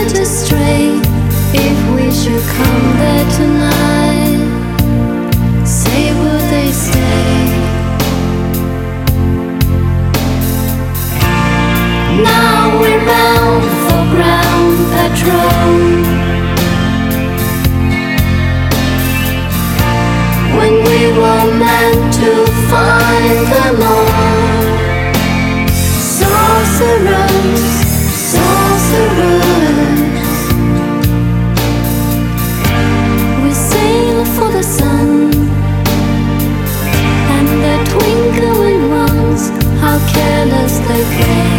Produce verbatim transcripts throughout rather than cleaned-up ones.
led astray. If we should come there tonight, say would they stay? Now we're bound for ground patrol. When we were meant to find them all. Sorcerers, sorcerers, we sail for the sun, and the twinkling ones, how careless they play.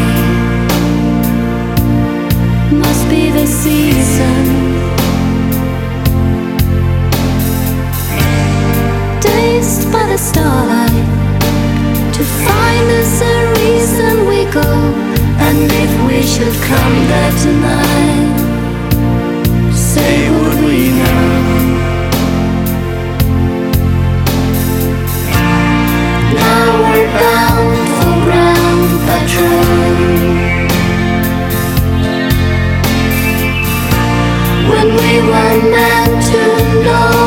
Must be the season. Dazed by the starlight, to find us a reason we go. And if we should come there tonight, say would we know? Now we're bound for ground patrol. When we were meant to know.